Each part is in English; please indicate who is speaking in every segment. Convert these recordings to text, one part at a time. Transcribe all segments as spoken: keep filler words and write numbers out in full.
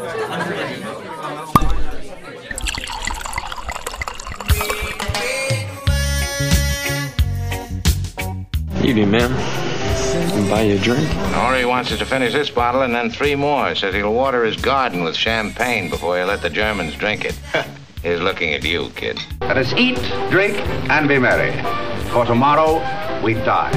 Speaker 1: Evening, ma'am. Can I buy you a drink?
Speaker 2: All he wants is to finish this bottle and then three more. Says he'll water his garden with champagne before he let the Germans drink it. He's looking at you, kid.
Speaker 3: Let us eat, drink, and be merry. For tomorrow, we die.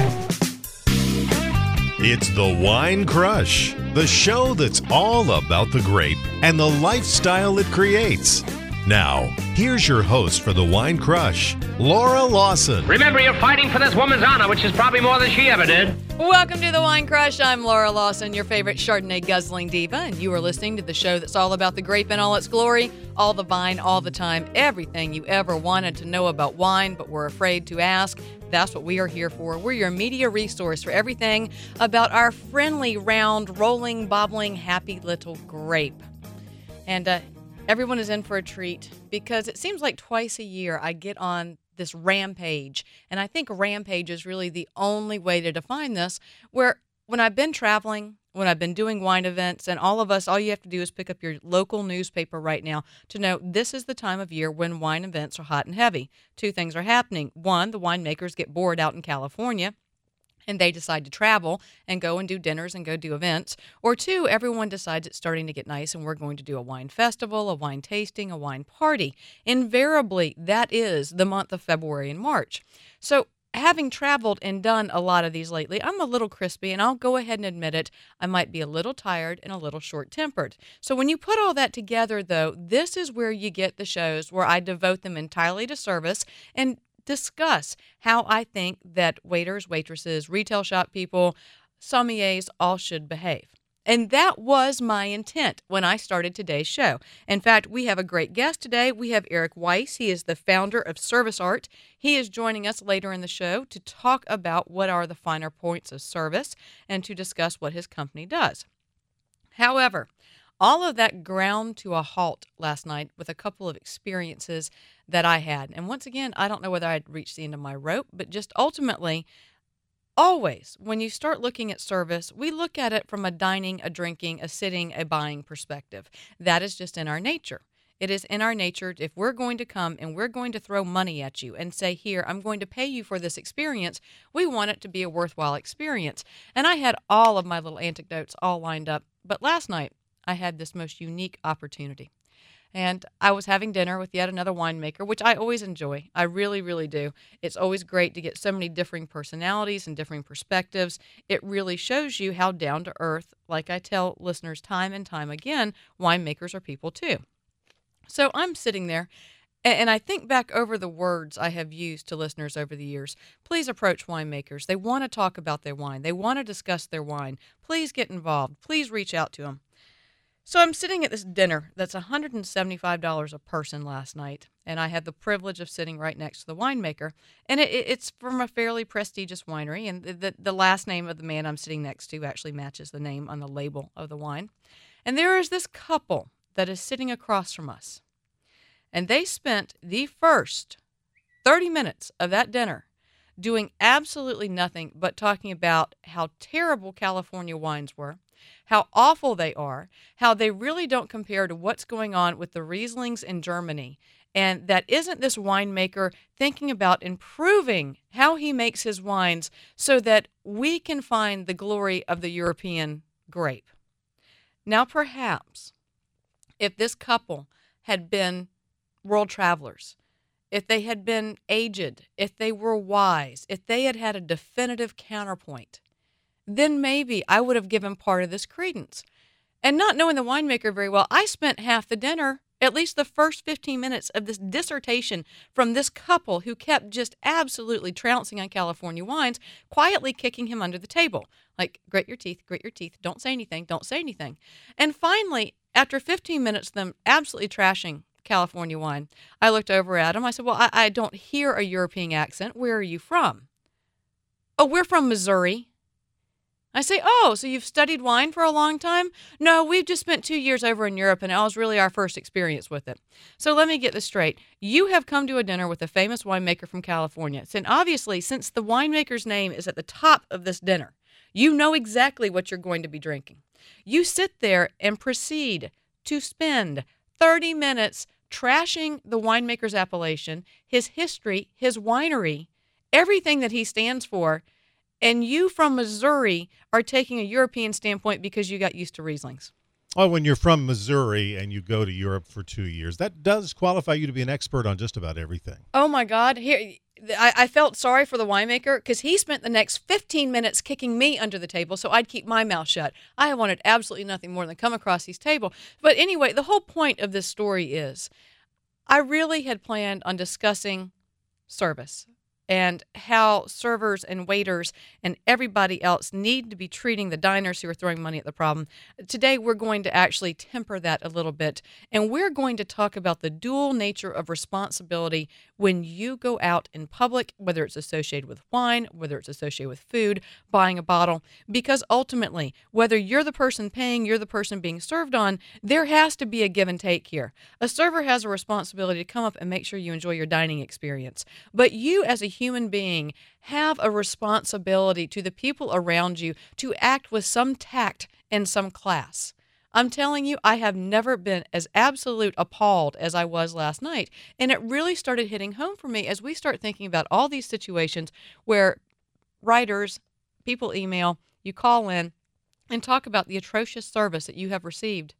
Speaker 4: It's the Wine Crush, the show that's all about the grape and the lifestyle it creates. Now, here's your host for the Wine Crush, Laura Lawson.
Speaker 5: Remember, you're fighting for this woman's honor, which is probably more than she ever did.
Speaker 6: Welcome to the Wine Crush. I'm Laura Lawson, your favorite Chardonnay guzzling diva, and you are listening to the show that's all about the grape in all its glory, all the vine, all the time, everything you ever wanted to know about wine but were afraid to ask. That's what we are here for. We're your media resource for everything about our friendly, round, rolling, bobbling, happy little grape. And uh, everyone is in for a treat because it seems like twice a year I get on this rampage. And I think rampage is really the only way to define this, where when I've been traveling, when I've been doing wine events, and all of us, all you have to do is pick up your local newspaper right now to know this is the time of year when wine events are hot and heavy. Two things are happening. One, the winemakers get bored out in California, and they decide to travel and go and do dinners and go do events. Or two, everyone decides it's starting to get nice and we're going to do a wine festival, a wine tasting, a wine party. Invariably, that is the month of February and March. So having traveled and done a lot of these lately, I'm a little crispy, and I'll go ahead and admit it, I might be a little tired and a little short-tempered. So when you put all that together, though, this is where you get the shows where I devote them entirely to service and discuss how I think that waiters, waitresses, retail shop people, sommeliers all should behave. And that was my intent when I started today's show. In fact, we have a great guest today. We have Eric Weiss. He is the founder of Service Art. He is joining us later in the show to talk about what are the finer points of service and to discuss what his company does. However, all of that ground to a halt last night with a couple of experiences that I had. And once again, I don't know whether I'd reached the end of my rope, but just ultimately, always, when you start looking at service, we look at it from a dining, a drinking, a sitting, a buying perspective. That is just in our nature. It is in our nature. If we're going to come and we're going to throw money at you and say, here, I'm going to pay you for this experience, we want it to be a worthwhile experience. And I had all of my little anecdotes all lined up. But last night, I had this most unique opportunity. And I was having dinner with yet another winemaker, which I always enjoy. I really, really do. It's always great to get so many differing personalities and differing perspectives. It really shows you how down to earth, like I tell listeners time and time again, winemakers are people too. So I'm sitting there, and I think back over the words I have used to listeners over the years. Please approach winemakers. They want to talk about their wine. They want to discuss their wine. Please get involved. Please reach out to them. So I'm sitting at this dinner that's one hundred seventy-five dollars a person last night, and I had the privilege of sitting right next to the winemaker, and it, it's from a fairly prestigious winery, and the, the last name of the man I'm sitting next to actually matches the name on the label of the wine. And there is this couple that is sitting across from us, and they spent the first thirty minutes of that dinner doing absolutely nothing but talking about how terrible California wines were, how awful they are, how they really don't compare to what's going on with the Rieslings in Germany, and that isn't this winemaker thinking about improving how he makes his wines so that we can find the glory of the European grape. Now, perhaps, if this couple had been world travelers, if they had been aged, if they were wise, if they had had a definitive counterpoint, then maybe I would have given part of this credence. And not knowing the winemaker very well, I spent half the dinner, at least the first fifteen minutes of this dissertation from this couple who kept just absolutely trouncing on California wines, quietly kicking him under the table. Like, grit your teeth, grit your teeth, don't say anything, don't say anything. And finally, after fifteen minutes of them absolutely trashing California wine, I looked over at him. I said, well, I, I don't hear a European accent. Where are you from? Oh, we're from Missouri. I say, oh, so you've studied wine for a long time? No, we've just spent two years over in Europe, and it was really our first experience with it. So let me get this straight. You have come to a dinner with a famous winemaker from California. And obviously, since the winemaker's name is at the top of this dinner, you know exactly what you're going to be drinking. You sit there and proceed to spend thirty minutes trashing the winemaker's appellation, his history, his winery, everything that he stands for, and you from Missouri are taking a European standpoint because you got used to Rieslings.
Speaker 4: Oh, when you're from Missouri and you go to Europe for two years, that does qualify you to be an expert on just about everything.
Speaker 6: Oh, my God. Here, I, I felt sorry for the winemaker because he spent the next fifteen minutes kicking me under the table so I'd keep my mouth shut. I wanted absolutely nothing more than come across his table. But anyway, the whole point of this story is I really had planned on discussing service and how servers and waiters and everybody else need to be treating the diners who are throwing money at the problem. Today, we're going to actually temper that a little bit, and we're going to talk about the dual nature of responsibility when you go out in public, whether it's associated with wine, whether it's associated with food, buying a bottle, because ultimately, whether you're the person paying, you're the person being served on, there has to be a give and take here. A server has a responsibility to come up and make sure you enjoy your dining experience, but you as a human being have a responsibility to the people around you to act with some tact and some class. I'm telling you, I have never been as absolute appalled as I was last night. And it really started hitting home for me as we start thinking about all these situations where writers, people email, you call in and talk about the atrocious service that you have received.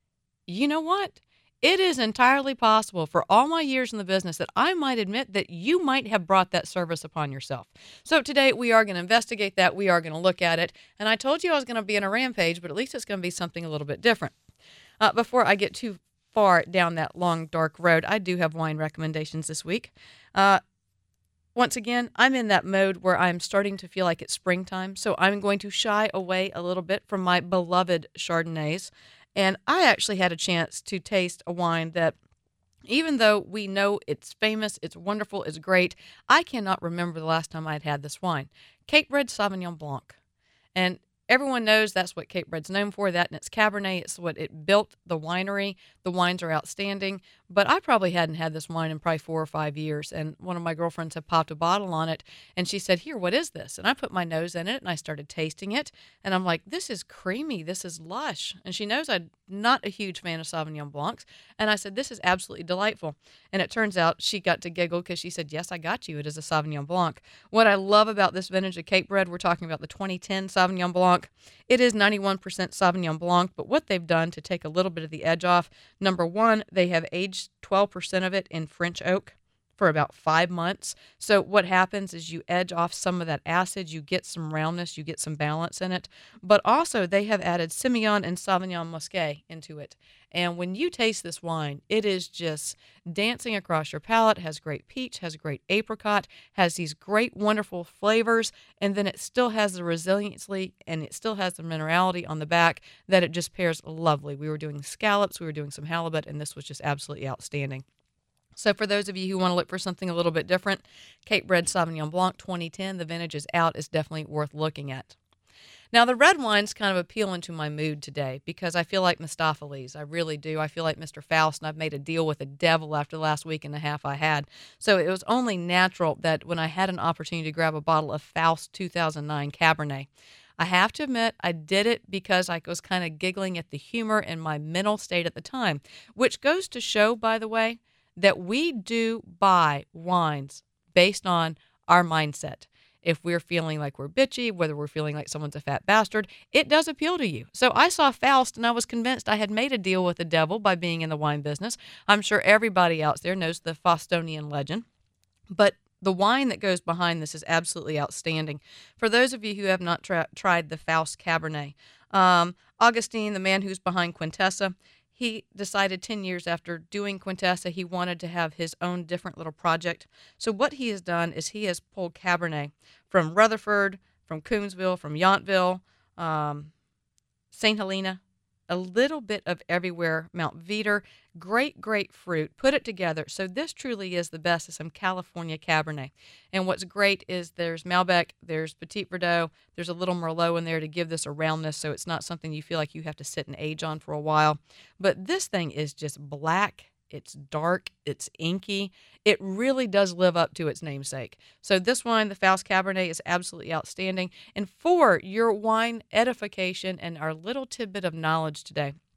Speaker 6: You know what? It is entirely possible for all my years in the business that I might admit that you might have brought that service upon yourself. So today we are going to investigate that. We are going to look at it. And I told you I was going to be in a rampage, but at least it's going to be something a little bit different. Uh, before I get too far down that long, dark road, I do have wine recommendations this week. Uh, once again, I'm in that mode where I'm starting to feel like it's springtime. So I'm going to shy away a little bit from my beloved Chardonnays. And I actually had a chance to taste a wine that, even though we know it's famous, it's wonderful, it's great, I cannot remember the last time I'd had this wine. Cape Red Sauvignon Blanc. And everyone knows that's what Cape Red's known for, that and it's Cabernet. It's what it built the winery. The wines are outstanding. But I probably hadn't had this wine in probably four or five years. And one of my girlfriends had popped a bottle on it. And she said, here, what is this? And I put my nose in it and I started tasting it. And I'm like, this is creamy. This is lush. And she knows I'm not a huge fan of Sauvignon Blancs. And I said, this is absolutely delightful. And it turns out she got to giggle because she said, yes, I got you. It is a Sauvignon Blanc. What I love about this vintage of Cape Red, we're talking about the twenty ten Sauvignon Blanc. It is ninety-one percent Sauvignon Blanc, but what they've done to take a little bit of the edge off, number one, they have aged twelve percent of it in French oak for about five months. So what happens is you edge off some of that acid, you get some roundness, you get some balance in it. But also they have added Semillon and Sauvignon Muscat into it. And when you taste this wine, it is just dancing across your palate, has great peach, has great apricot, has these great, wonderful flavors, and then it still has the resiliency and it still has the minerality on the back that it just pairs lovely. We were doing scallops, we were doing some halibut, and this was just absolutely outstanding. So for those of you who want to look for something a little bit different, Cape Red Sauvignon Blanc twenty ten, the vintage is out. It's definitely worth looking at. Now, the red wines kind of appeal into my mood today because I feel like Mephistopheles. I really do. I feel like Mister Faust, and I've made a deal with the devil after the last week and a half I had. So it was only natural that when I had an opportunity to grab a bottle of Faust two thousand nine Cabernet, I have to admit I did it because I was kind of giggling at the humor and my mental state at the time, which goes to show, by the way, that we do buy wines based on our mindset. If we're feeling like we're bitchy, whether we're feeling like someone's a fat bastard, it does appeal to you. So I saw Faust and I was convinced I had made a deal with the devil by being in the wine business. I'm sure everybody out there knows the Faustonian legend. But the wine that goes behind this is absolutely outstanding. For those of you who have not tra- tried the Faust Cabernet, um, Augustine, the man who's behind Quintessa, he decided ten years after doing Quintessa, he wanted to have his own different little project. So what he has done is he has pulled Cabernet from Rutherford, from Coombsville, from Yountville, um, Saint Helena, a little bit of everywhere, Mount Veeder, great, great fruit, put it together. So this truly is the best of some California Cabernet. And what's great is there's Malbec, there's Petit Verdot, there's a little Merlot in there to give this a roundness so it's not something you feel like you have to sit and age on for a while. But this thing is just black. It's dark, it's inky. It really does live up to its namesake. So this wine, the Faust Cabernet, is absolutely outstanding. And for your wine edification and our little tidbit of knowledge today,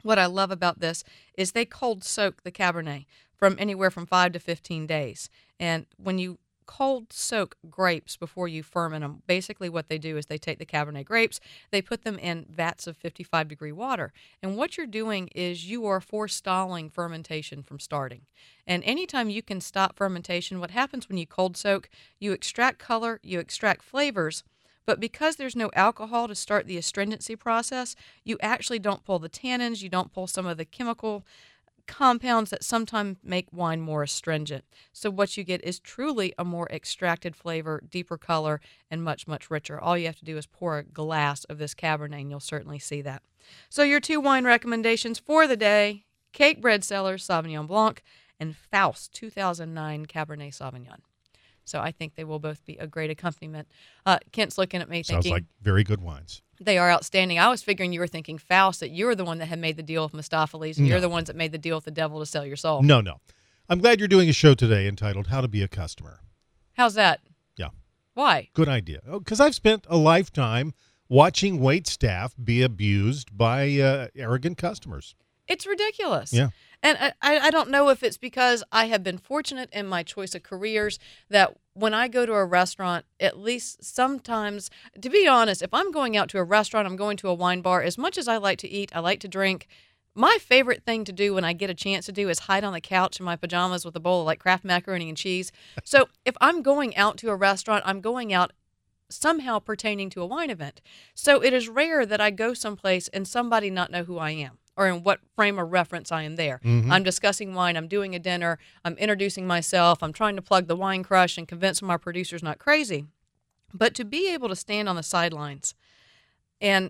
Speaker 6: What I love about this is they cold soak the Cabernet from anywhere from five to fifteen days. And when you cold soak grapes before you ferment them, basically what they do is they take the Cabernet grapes, they put them in vats of fifty-five degree water. And what you're doing is you are forestalling fermentation from starting. And anytime you can stop fermentation, what happens when you cold soak, you extract color, you extract flavors, but because there's no alcohol to start the astringency process, you actually don't pull the tannins, you don't pull some of the chemical compounds that sometimes make wine more astringent. So what you get is truly a more extracted flavor, deeper color, and much, much richer. All you have to do is pour a glass of this Cabernet, and you'll certainly see that. So your two wine recommendations for the day, Cake Bread Cellars Sauvignon Blanc and Faust two thousand nine Cabernet Sauvignon. So I think they will both be a great accompaniment. Uh, Kent's looking at me
Speaker 4: Sounds
Speaker 6: thinking...
Speaker 4: like very good wines.
Speaker 6: They are outstanding. I was figuring you were thinking Faust, that you were the one that had made the deal with Mephistofeles, and
Speaker 4: No.
Speaker 6: you're the ones that made the deal with the devil to sell your soul.
Speaker 4: No, no. I'm glad you're doing a show today entitled How to Be a Customer.
Speaker 6: How's that?
Speaker 4: Yeah.
Speaker 6: Why?
Speaker 4: Good idea. Because I've spent a lifetime watching wait staff be abused by uh, arrogant customers.
Speaker 6: It's ridiculous.
Speaker 4: Yeah.
Speaker 6: And I, I don't know if it's because I have been fortunate in my choice of careers that when I go to a restaurant, at least sometimes, to be honest, if I'm going out to a restaurant, I'm going to a wine bar, as much as I like to eat, I like to drink, my favorite thing to do when I get a chance to do is hide on the couch in my pajamas with a bowl of like Kraft macaroni and cheese. So if I'm going out to a restaurant, I'm going out somehow pertaining to a wine event. So it is rare that I go someplace and somebody not know who I am or in what frame of reference I am there.
Speaker 4: Mm-hmm.
Speaker 6: I'm discussing wine, I'm doing a dinner, I'm introducing myself, I'm trying to plug the Wine Crush and convince my producer's not crazy. But to be able to stand on the sidelines and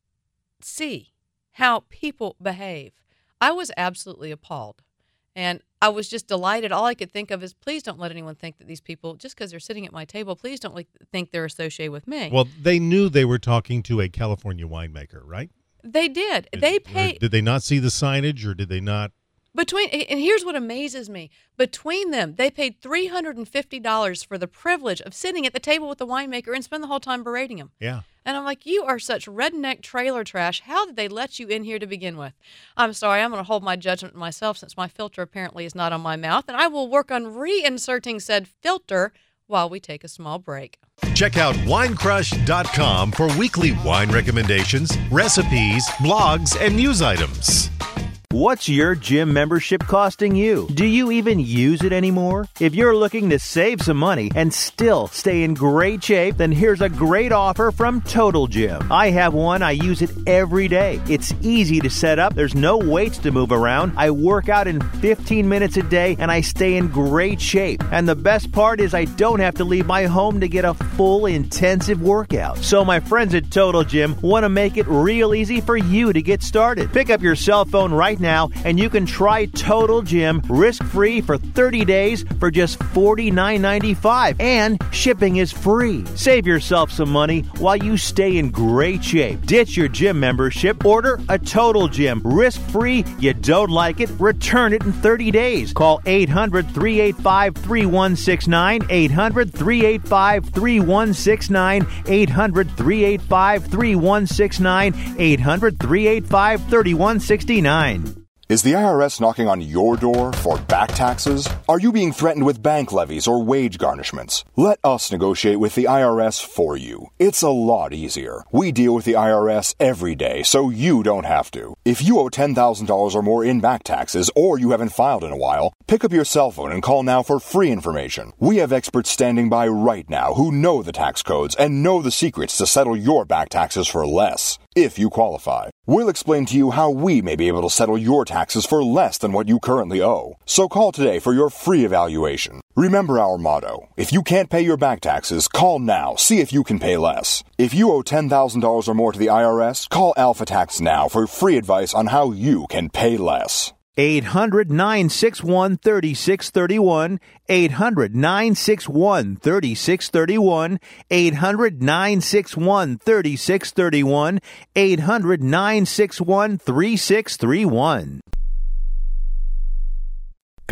Speaker 6: see how people behave, I was absolutely appalled. And I was just delighted. All I could think of is, please don't let anyone think that these people, just because they're sitting at my table, please don't like, think they're associated with me.
Speaker 4: Well, they knew they were talking to a California winemaker, right?
Speaker 6: They did. They paid.
Speaker 4: Did they not see the signage, or did they not?
Speaker 6: Between, and here's what amazes me. Between them, they paid three hundred fifty dollars for the privilege of sitting at the table with the winemaker and spend the whole time berating him.
Speaker 4: Yeah.
Speaker 6: And I'm like, you are such redneck trailer trash. How did they let you in here to begin with? I'm sorry, I'm going to hold my judgment myself since my filter apparently is not on my mouth, and I will work on reinserting said filter while we take a small break.
Speaker 4: Check out wine crush dot com for weekly wine recommendations, recipes, blogs, and news items.
Speaker 7: What's your gym membership costing you? Do you even use it anymore? If you're looking to save some money and still stay in great shape, then here's a great offer from Total Gym. I have one. I use it every day. It's easy to set up. There's no weights to move around. I work out in fifteen minutes a day, and I stay in great shape. And the best part is I don't have to leave my home to get a full intensive workout. So my friends at Total Gym want to make it real easy for you to get started. Pick up your cell phone right now now, and you can try Total Gym risk-free for thirty days for just forty-nine ninety-five, and shipping is free. Save yourself some money while you stay in great shape. Ditch your gym membership. Order a Total Gym risk-free. You don't like it? Return it in thirty days. Call eight hundred, three eight five, three one six nine, eight hundred, three eight five, three one six nine, eight hundred, three eight five, three one six nine, eight hundred, three eight five, three one six nine.
Speaker 8: Is the I R S knocking on your door for back taxes? Are you being threatened with bank levies or wage garnishments? Let us negotiate with the I R S for you. It's a lot easier. We deal with the I R S every day, so you don't have to. If you owe ten thousand dollars or more in back taxes, or you haven't filed in a while, pick up your cell phone and call now for free information. We have experts standing by right now who know the tax codes and know the secrets to settle your back taxes for less. If you qualify, we'll explain to you how we may be able to settle your taxes for less than what you currently owe. So call today for your free evaluation. Remember our motto: if you can't pay your back taxes, call now. See if you can pay less. If you owe ten thousand dollars or more to the I R S, call Alpha Tax now for free advice on how you can pay less.
Speaker 7: eight hundred, nine six one, three six three one, eight hundred, nine six one, three six three one, eight hundred, nine six one, three six three one, eight hundred, nine six one, three six three one.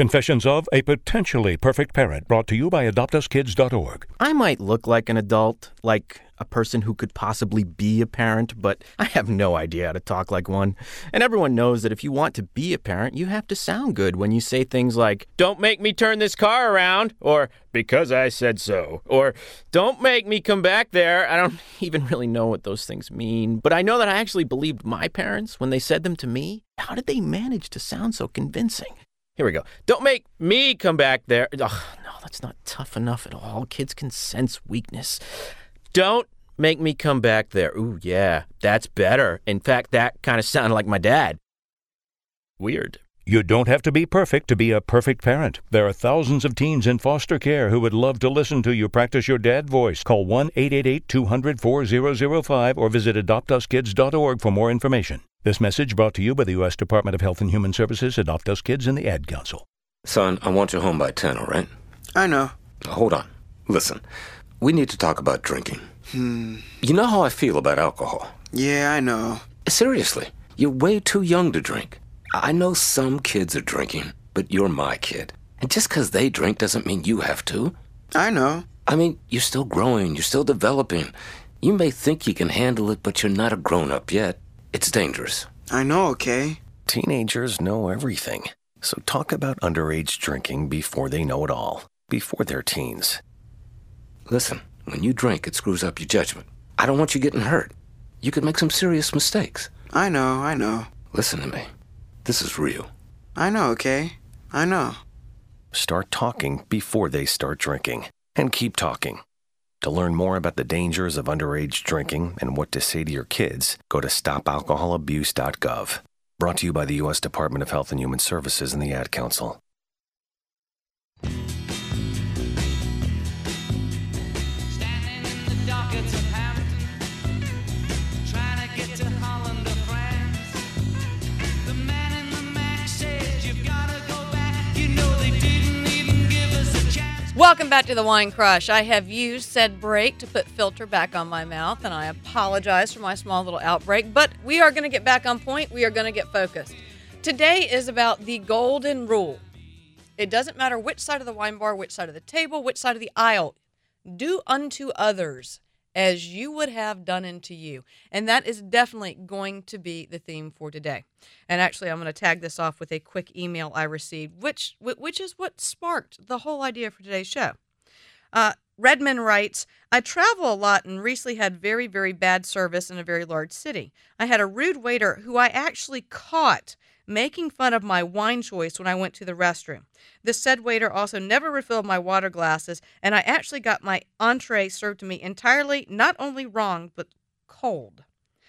Speaker 9: Confessions of a Potentially Perfect Parent, brought to you by adopt us kids dot org.
Speaker 10: I might look like an adult, like a person who could possibly be a parent, but I have no idea how to talk like one. And everyone knows that if you want to be a parent, you have to sound good when you say things like, "Don't make me turn this car around," or "because I said so," or "don't make me come back there." I don't even really know what those things mean, but I know that I actually believed my parents when they said them to me. How did they manage to sound so convincing? Here we go. "Don't make me come back there." Ugh, no, that's not tough enough at all. Kids can sense weakness. "Don't make me come back there." Ooh, yeah, that's better. In fact, that kind of sounded like my dad. Weird.
Speaker 9: You don't have to be perfect to be a perfect parent. There are thousands of teens in foster care who would love to listen to you practice your dad voice. Call one eight eight eight, two hundred, four thousand five or visit adopt us kids dot org for more information. This message brought to you by the U S Department of Health and Human Services, Adopt Us Kids, and the Ad Council.
Speaker 11: Son, I want you home by ten, all right?
Speaker 12: I know.
Speaker 11: Hold on. Listen, we need to talk about drinking.
Speaker 12: Hmm.
Speaker 11: You know how I feel about alcohol.
Speaker 12: Yeah, I know.
Speaker 11: Seriously, you're way too young to drink. I know some kids are drinking, but you're my kid. And just because they drink doesn't mean you have to.
Speaker 12: I know.
Speaker 11: I mean, you're still growing, you're still developing. You may think you can handle it, but you're not a grown-up yet. It's dangerous.
Speaker 12: I know, okay?
Speaker 13: Teenagers know everything. So talk about underage drinking before they know it all. Before they're teens.
Speaker 11: Listen, when you drink, it screws up your judgment. I don't want you getting hurt. You could make some serious mistakes.
Speaker 12: I know, I know.
Speaker 11: Listen to me. This is real.
Speaker 12: I know, okay? I know.
Speaker 13: Start talking before they start drinking. And keep talking. To learn more about the dangers of underage drinking and what to say to your kids, go to stop alcohol abuse dot gov. Brought to you by the U S Department of Health and Human Services and the Ad Council.
Speaker 6: Welcome back to the Wine Crush. I have used said break to put filter back on my mouth, and I apologize for my small little outbreak, but we are going to get back on point. We are going to get focused. Today is about the golden rule. It doesn't matter which side of the wine bar, which side of the table, which side of the aisle. Do unto others as you would have done unto you. And that is definitely going to be the theme for today. And actually, I'm going to tag this off with a quick email I received, which which is what sparked the whole idea for today's show. Uh, Redmond writes, "I travel a lot and recently had very, very bad service in a very large city. I had a rude waiter who I actually caught making fun of my wine choice when I went to the restroom. The said waiter also never refilled my water glasses, and I actually got my entree served to me entirely, not only wrong, but cold.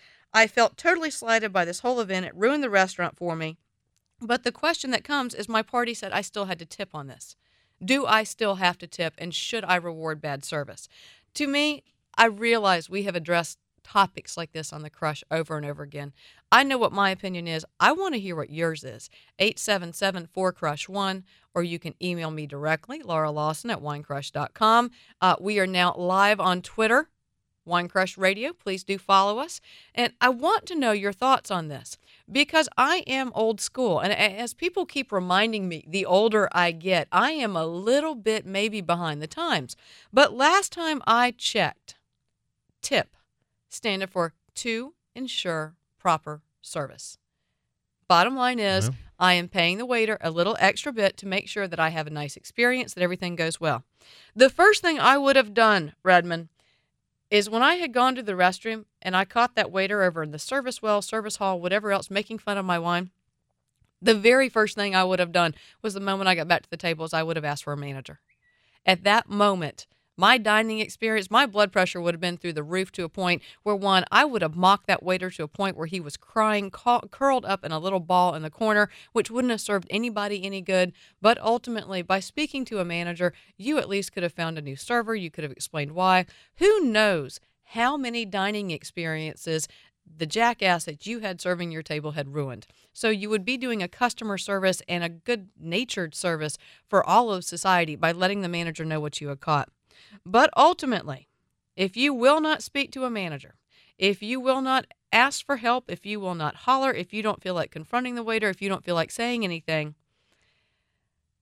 Speaker 6: I felt totally slighted by this whole event. It ruined the restaurant for me. But the question that comes is my party said I still had to tip on this. Do I still have to tip, and should I reward bad service? To me, I realize we have addressed topics like this on The Crush over and over again. I know what my opinion is. I want to hear what yours is. eight seven seven, four crush one, or you can email me directly, Laura Lawson at wine crush dot com. Uh, we are now live on Twitter, Wine Crush Radio. Please do follow us. And I want to know your thoughts on this because I am old school. And as people keep reminding me, the older I get, I am a little bit maybe behind the times. But last time I checked, tip standard for to ensure proper service. Bottom line is, yeah. I am paying the waiter a little extra bit to make sure that I have a nice experience, that everything goes well. The first thing I would have done, Redmond, is when I had gone to the restroom and I caught that waiter over in the service well, service hall, whatever else, making fun of my wine, the very first thing I would have done was the moment I got back to the table is I would have asked for a manager. At that moment, my dining experience, my blood pressure would have been through the roof to a point where, one, I would have mocked that waiter to a point where he was crying, ca- curled up in a little ball in the corner, which wouldn't have served anybody any good. But ultimately, by speaking to a manager, you at least could have found a new server. You could have explained why. Who knows how many dining experiences the jackass that you had serving your table had ruined. So you would be doing a customer service and a good-natured service for all of society by letting the manager know what you had caught. But ultimately, if you will not speak to a manager, if you will not ask for help, if you will not holler, if you don't feel like confronting the waiter, if you don't feel like saying anything,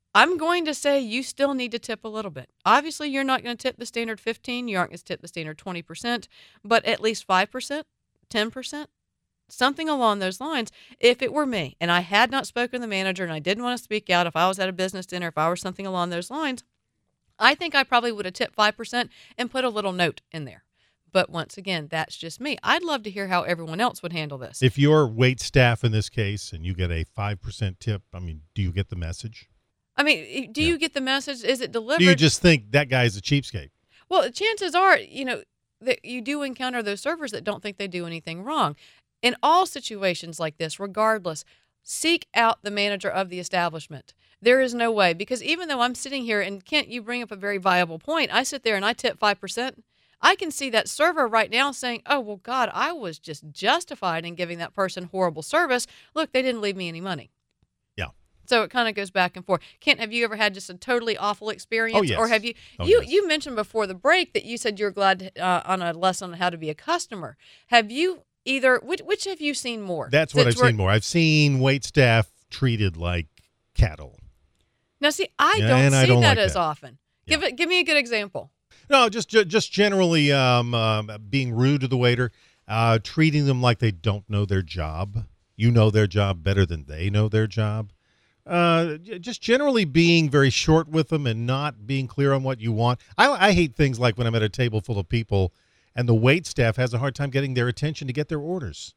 Speaker 6: I'm going to say you still need to tip a little bit. Obviously, you're not going to tip the standard fifteen. You aren't going to tip the standard twenty percent, but at least five percent, ten percent, something along those lines. If it were me and I had not spoken to the manager and I didn't want to speak out, if I was at a business dinner, if I were something along those lines, I think I probably would have tipped five percent and put a little note in there. But once again, that's just me. I'd love to hear how everyone else would handle this.
Speaker 4: If you're wait staff in this case and you get a five percent tip, I mean, do you get the message?
Speaker 6: I mean, do you get the message? Is it delivered?
Speaker 4: Do you just think that guy's a cheapskate?
Speaker 6: Well, chances are, you know, that you do encounter those servers that don't think they do anything wrong. In all situations like this, regardless, seek out the manager of the establishment. There is no way, because even though I'm sitting here, and Kent, you bring up a very viable point, I sit there and I tip five percent. I can see that server right now saying, oh, well, God, I was just justified in giving that person horrible service. Look, they didn't leave me any money.
Speaker 4: Yeah.
Speaker 6: So it kind of goes back and forth. Kent, have you ever had just a totally awful experience?
Speaker 4: Oh, yes.
Speaker 6: Or have you,
Speaker 4: oh,
Speaker 6: you,
Speaker 4: yes.
Speaker 6: you mentioned before the break that you said you were glad uh, on a lesson on how to be a customer. Have you either, which, which have you seen more?
Speaker 4: That's what I've
Speaker 6: Since we're-
Speaker 4: seen more. I've seen wait staff treated like cattle.
Speaker 6: Now, see, I
Speaker 4: Yeah,
Speaker 6: don't
Speaker 4: and
Speaker 6: see
Speaker 4: I don't
Speaker 6: that
Speaker 4: like
Speaker 6: as
Speaker 4: that.
Speaker 6: often. Give it. Give me a good example.
Speaker 4: No, just ju- just generally um, um, being rude to the waiter, uh, treating them like they don't know their job. You know their job better than they know their job. Uh, j- just generally being very short with them and not being clear on what you want. I, I hate things like when I'm at a table full of people and the wait staff has a hard time getting their attention to get their orders.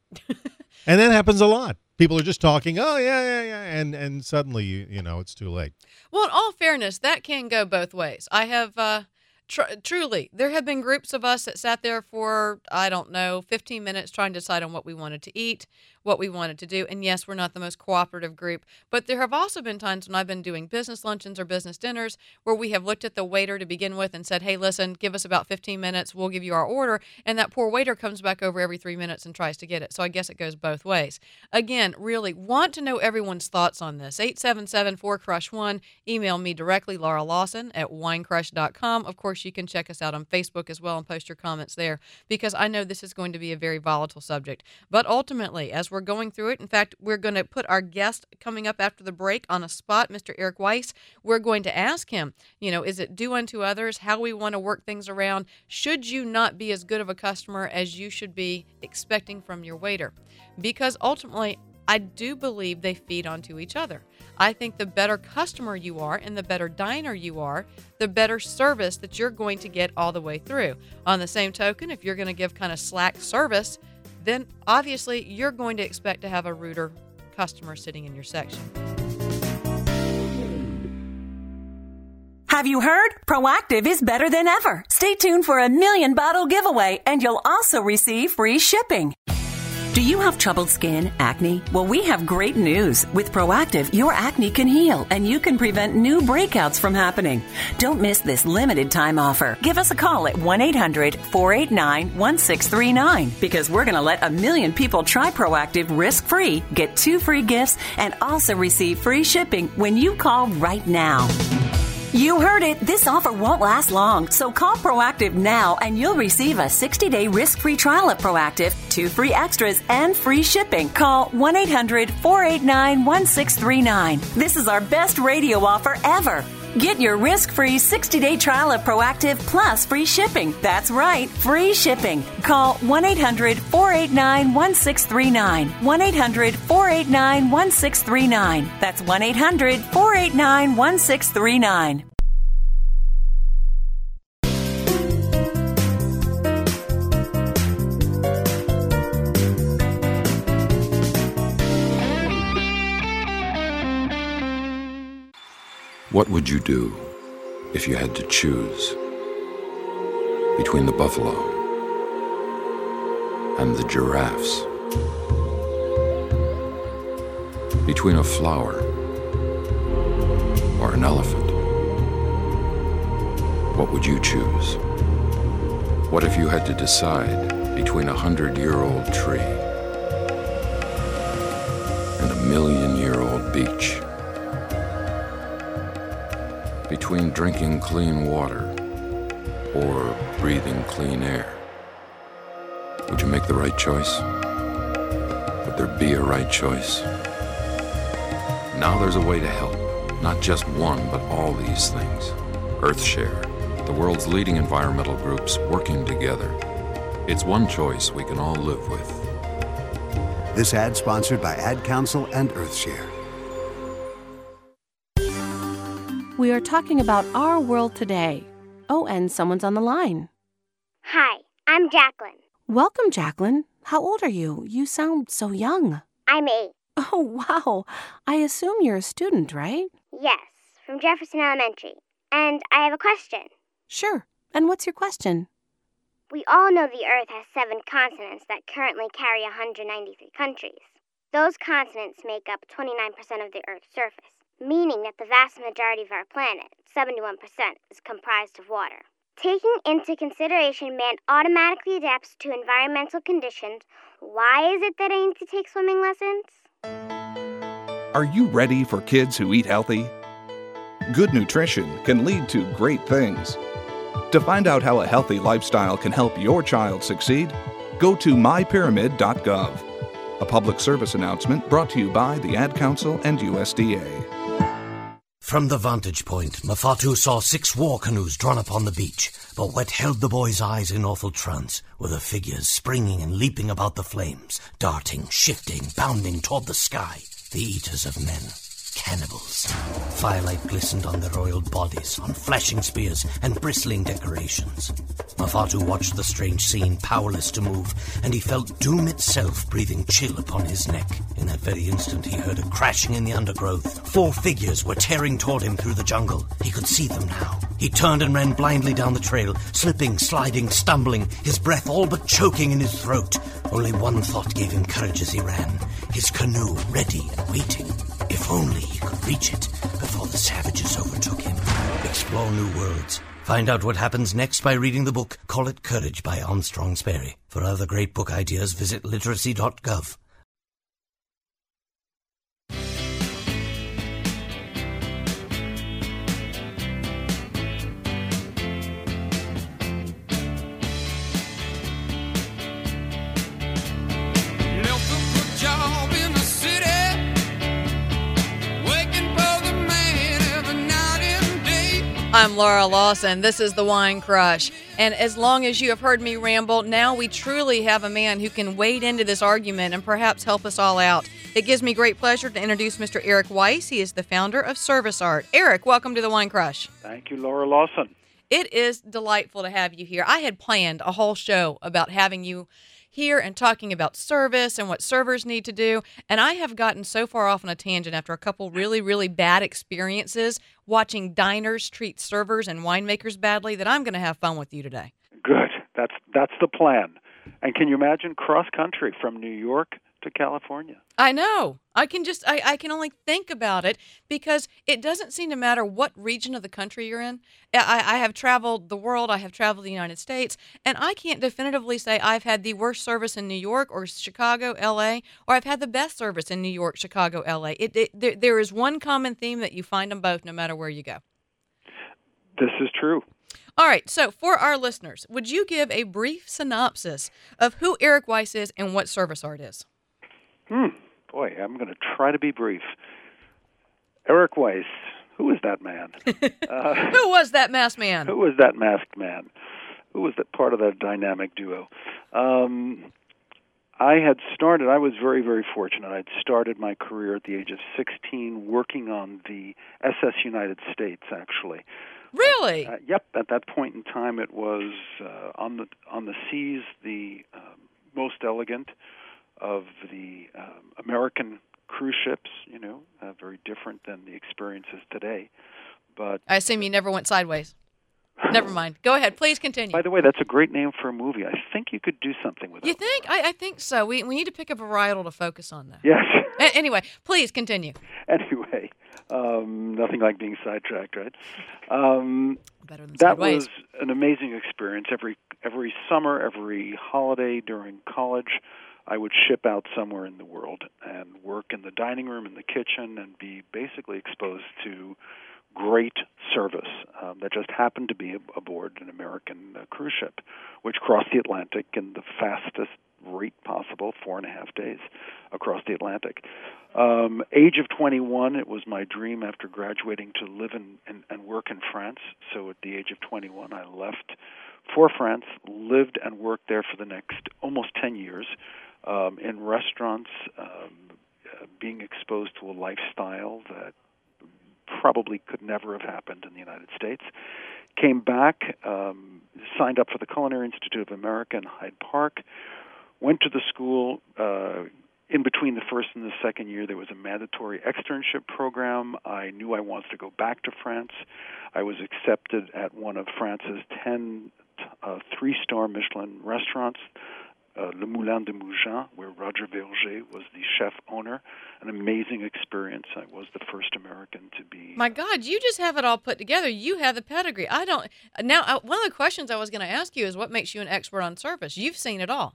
Speaker 4: And that happens a lot. People are just talking, oh, yeah, yeah, yeah, and and suddenly, you, you know, it's too late.
Speaker 6: Well, in all fairness, that can go both ways. I have, uh, tr- truly, there have been groups of us that sat there for, I don't know, fifteen minutes trying to decide on what we wanted to eat, what we wanted to do. And yes, we're not the most cooperative group, but there have also been times when I've been doing business luncheons or business dinners where we have looked at the waiter to begin with and said, hey, listen, give us about fifteen minutes. We'll give you our order. And that poor waiter comes back over every three minutes and tries to get it. So I guess it goes both ways. Again, really want to know everyone's thoughts on this. eight seven seven, four, crush one. Email me directly, Laura Lawson at wine crush dot com. Of course, you can check us out on Facebook as well and post your comments there, because I know this is going to be a very volatile subject. But ultimately, as we're going through it, in fact, we're going to put our guest coming up after the break on a spot, Mister Eric Weiss. We're going to ask him, you know, is it do unto others, how we want to work things around? Should you not be as good of a customer as you should be expecting from your waiter? Because ultimately, I do believe they feed onto each other. I think the better customer you are and the better diner you are, the better service that you're going to get all the way through. On the same token, if you're going to give kind of slack service, then obviously you're going to expect to have a ruder customer sitting in your section.
Speaker 14: Have you heard? Proactive is better than ever. Stay tuned for a million bottle giveaway, and you'll also receive free shipping. Do you have troubled skin, acne? Well, we have great news. With Proactive, your acne can heal, and you can prevent new breakouts from happening. Don't miss this limited time offer. Give us a call at one eight hundred, four eight nine, one six three nine, because we're going to let a million people try Proactive risk-free, get two free gifts, and also receive free shipping when you call right now. You heard it. This offer won't last long, so call Proactive now and you'll receive a sixty-day risk-free trial of Proactive, two free extras, and free shipping. Call one eight hundred, four eight nine, one six three nine. This is our best radio offer ever. Get your risk-free sixty-day trial of Proactive plus free shipping. That's right, free shipping. Call one eight hundred, four eight nine, one six three nine. one eight hundred, four eight nine, one six three nine. That's one eight hundred, four eight nine, one six three nine.
Speaker 15: What would you do if you had to choose between the buffalo and the giraffes? Between a flower or an elephant? What would you choose? What if you had to decide between a hundred-year-old tree and a million-year-old beach? Between drinking clean water or breathing clean air? Would you make the right choice? Would there be a right choice? Now there's a way to help. Not just one, but all these things. Earthshare, the world's leading environmental groups working together. It's one choice we can all live with.
Speaker 16: This ad sponsored by Ad Council and Earthshare.
Speaker 17: We are talking about our world today. Oh, and someone's on the line.
Speaker 18: Hi, I'm Jacqueline.
Speaker 17: Welcome, Jacqueline. How old are you? You sound so young.
Speaker 18: I'm eight.
Speaker 17: Oh, wow. I assume you're a student, right?
Speaker 18: Yes, from Jefferson Elementary. And I have a question.
Speaker 17: Sure. And what's your question?
Speaker 18: We all know the Earth has seven continents that currently carry one hundred ninety-three countries. Those continents make up twenty-nine percent of the Earth's surface, meaning that the vast majority of our planet, seventy-one percent, is comprised of water. Taking into consideration man automatically adapts to environmental conditions, why is it that I need to take swimming lessons?
Speaker 19: Are you ready for kids who eat healthy? Good nutrition can lead to great things. To find out how a healthy lifestyle can help your child succeed, go to my pyramid dot gov. A public service announcement brought to you by the Ad Council and U S D A.
Speaker 20: From the vantage point, Mafatu saw six war canoes drawn up on the beach, but what held the boy's eyes in awful trance were the figures springing and leaping about the flames, darting, shifting, bounding toward the sky, the eaters of men. Cannibals. Firelight glistened on their oiled bodies, on flashing spears and bristling decorations. Mafatu watched the strange scene, powerless to move, and he felt doom itself breathing chill upon his neck. In that very instant, he heard a crashing in the undergrowth. Four figures were tearing toward him through the jungle. He could see them now. He turned and ran blindly down the trail, slipping, sliding, stumbling, his breath all but choking in his throat. Only one thought gave him courage as he ran. His canoe ready and waiting. If only he could reach it before the savages overtook him. Explore new worlds. Find out what happens next by reading the book Call It Courage by Armstrong Sperry. For other great book ideas, visit literacy dot gov.
Speaker 6: I'm Laura Lawson. This is The Wine Crush. And as long as you have heard me ramble, now we truly have a man who can wade into this argument and perhaps help us all out. It gives me great pleasure to introduce Mister Eric Weiss. He is the founder of Service Art. Eric, welcome to The Wine Crush.
Speaker 21: Thank you, Laura Lawson.
Speaker 6: It is delightful to have you here. I had planned a whole show about having you here and talking about service and what servers need to do. And I have gotten so far off on a tangent after a couple really, really bad experiences watching diners treat servers and winemakers badly that I'm going to have fun with you today.
Speaker 21: Good. That's that's the plan. And can you imagine cross country from New York to California?
Speaker 6: I know. I can just, I, I can only think about it because it doesn't seem to matter what region of the country you're in. I, I have traveled the world. I have traveled the United States, and I can't definitively say I've had the worst service in New York or Chicago, L A, or I've had the best service in New York, Chicago, L A. It, it, there, there is one common theme that you find them both no matter where you go.
Speaker 21: This is true.
Speaker 6: All right, so for our listeners, would you give a brief synopsis of who Eric Weiss is and what Service Art is?
Speaker 21: Hmm. Boy, I'm going to try to be brief. Eric Weiss, who is that man?
Speaker 6: uh, who was that masked man?
Speaker 21: Who was that masked man? Who was that part of that dynamic duo? Um, I had started, I was very, very fortunate. I'd started my career at the age of sixteen working on the S S United States, actually.
Speaker 6: Really?
Speaker 21: Uh, yep. At that point in time, it was uh, on the on the seas, the uh, most elegant of the um, American cruise ships. You know, uh, very different than the experiences today. But
Speaker 6: I assume you never went sideways. Never mind. Go ahead. Please continue.
Speaker 21: By the way, that's a great name for a movie. I think you could do something with it.
Speaker 6: You think? I, I think so. We we need to pick a varietal to focus on, though.
Speaker 21: Yes.
Speaker 6: A- anyway, please continue.
Speaker 21: Anyway, um, nothing like being sidetracked, right? Um,
Speaker 6: Better than
Speaker 21: that
Speaker 6: sideways.
Speaker 21: was an amazing experience. Every every summer, every holiday during college, I would ship out somewhere in the world and work in the dining room, in the kitchen, and be basically exposed to great service um, that just happened to be aboard an American uh, cruise ship, which crossed the Atlantic in the fastest rate possible, four and a half days across the Atlantic. Um, age of twenty-one, it was my dream after graduating to live in, and, and work in France. So at the age of twenty-one, I left for France, lived and worked there for the next almost ten years um, in restaurants, um, uh, being exposed to a lifestyle that probably could never have happened in the United States. Came back, um, signed up for the Culinary Institute of America in Hyde Park, went to the school. Uh, in between the first and the second year, there was a mandatory externship program. I knew I wanted to go back to France. I was accepted at one of France's ten uh, three-star Michelin restaurants, Uh, Le Moulin de Mougins, where Roger Verger was the chef owner. An amazing experience. I was the first American to be.
Speaker 6: My God, you just have it all put together. You have the pedigree. I don't. Now, uh, one of the questions I was going to ask you is what makes you an expert on service? You've seen it all.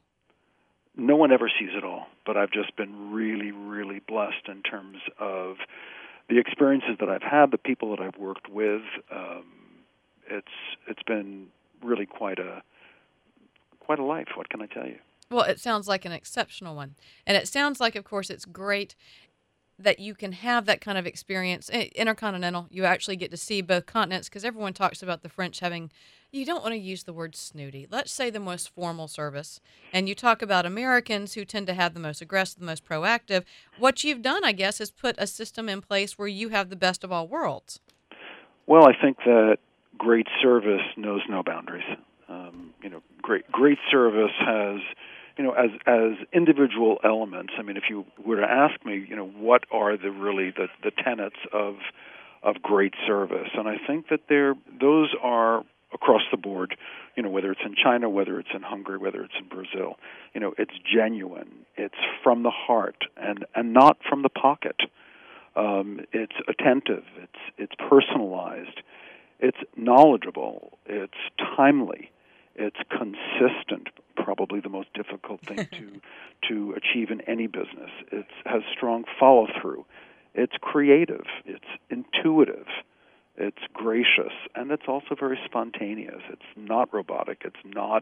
Speaker 21: No one ever sees it all, but I've just been really, really blessed in terms of the experiences that I've had, the people that I've worked with. Um, it's it's been really quite a quite a life. What can I tell you?
Speaker 6: Well, it sounds like an exceptional one. And it sounds like, of course, it's great that you can have that kind of experience. Intercontinental, you actually get to see both continents, because everyone talks about the French having, you don't want to use the word snooty. Let's say the most formal service. And you talk about Americans who tend to have the most aggressive, the most proactive. What you've done, I guess, is put a system in place where you have the best of all worlds.
Speaker 21: Well, I think that great service knows no boundaries. Um, you know, great great service has, you know, as as individual elements. I mean, if you were to ask me, you know, what are the really the, the tenets of of great service, and I think that they're those are across the board. You know, whether it's in China, whether it's in Hungary, whether it's in Brazil, you know, it's genuine, it's from the heart, and and not from the pocket. Um, it's attentive, it's it's personalized, it's knowledgeable, it's timely. It's consistent, probably the most difficult thing to to achieve in any business. It has strong follow-through. It's creative. It's intuitive. It's gracious. And it's also very spontaneous. It's not robotic. It's not,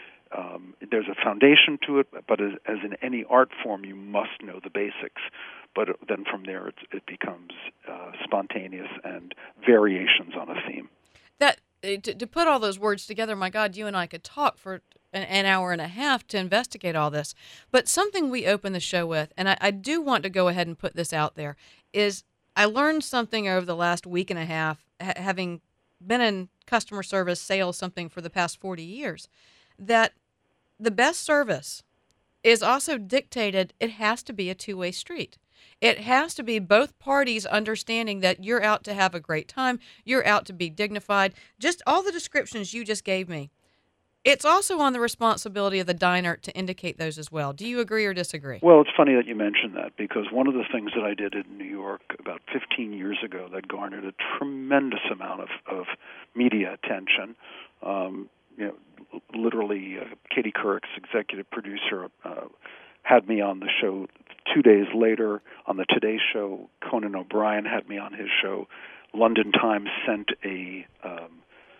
Speaker 21: um, there's a foundation to it, but as, as in any art form, you must know the basics. But then from there, it's, it becomes uh, spontaneous and variations on a theme.
Speaker 6: That To, to put all those words together, my God, you and I could talk for an, an hour and a half to investigate all this. But something we open the show with, and I, I do want to go ahead and put this out there, is I learned something over the last week and a half, ha- having been in customer service sales something for the past forty years, that the best service is also dictated, it has to be a two-way street. It has to be both parties understanding that you're out to have a great time, you're out to be dignified. Just all the descriptions you just gave me. It's also on the responsibility of the diner to indicate those as well. Do you agree or disagree?
Speaker 21: Well, it's funny that you mentioned that, because one of the things that I did in New York about fifteen years ago that garnered a tremendous amount of, of media attention, um, you know, literally uh, Katie Couric's executive producer uh, had me on the show. Two days later, on the Today Show, Conan O'Brien had me on his show. London Times sent a um,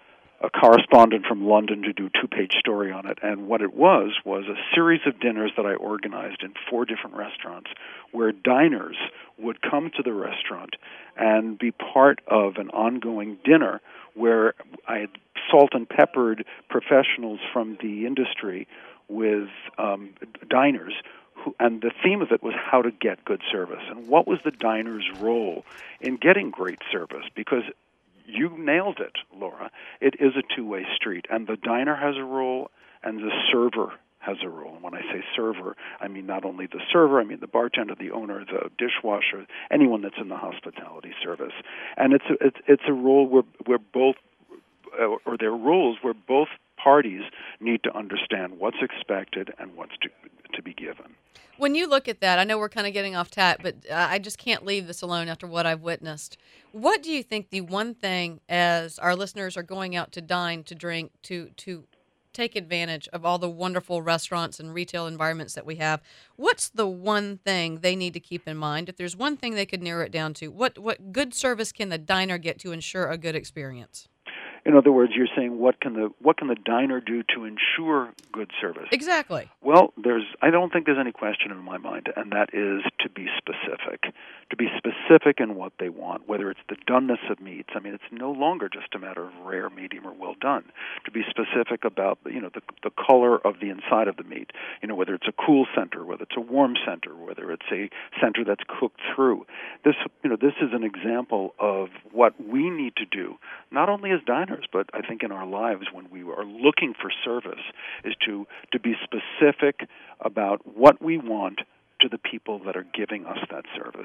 Speaker 21: a correspondent from London to do a two-page story on it. And what it was was a series of dinners that I organized in four different restaurants, where diners would come to the restaurant and be part of an ongoing dinner where I had salt and peppered professionals from the industry with um, diners. Who, and the theme of it was how to get good service, and what was the diner's role in getting great service, because you nailed it, Laura. It is a two-way street, and the diner has a role, and the server has a role. And when I say server, I mean not only the server, I mean the bartender, the owner, the dishwasher, anyone that's in the hospitality service. And it's a, it's, it's a role where, where both, uh, or there are roles where both parties need to understand what's expected and what's to, to be given.
Speaker 6: When you look at that, I know we're kind of getting off tack, but I just can't leave this alone after what I've witnessed. What do you think the one thing, as our listeners are going out to dine, to drink, to to take advantage of all the wonderful restaurants and retail environments that we have, what's the one thing they need to keep in mind? If there's one thing they could narrow it down to, what what good service can the diner get to ensure a good experience?
Speaker 21: In other words, you're saying what can the what can the diner do to ensure good service?
Speaker 6: Exactly.
Speaker 21: Well, there's I don't think there's any question in my mind, and that is to be specific. To be specific in what they want, whether it's the doneness of meats. I mean, it's no longer just a matter of rare, medium, or well done. To be specific about, you know, the the color of the inside of the meat. You know, whether it's a cool center, whether it's a warm center, whether it's a center that's cooked through. This, you know, this is an example of what we need to do, not only as diners, but I think in our lives when we are looking for service, is to to be specific about what we want to the people that are giving us that service.